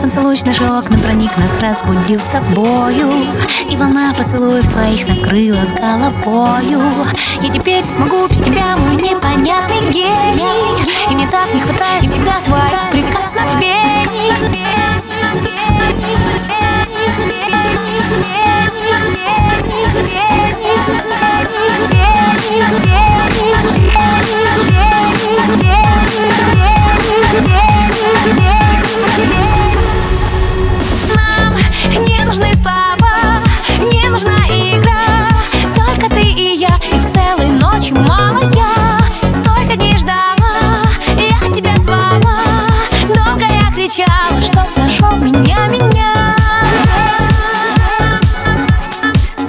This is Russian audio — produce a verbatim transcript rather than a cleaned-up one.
поцелуй наши окна проник, нас разбудил с тобою, и волна поцелуев твоих накрыла с головою. Я теперь не смогу без тебя, мой непонятный гений, и мне так не хватает всегда твоих прикосновений.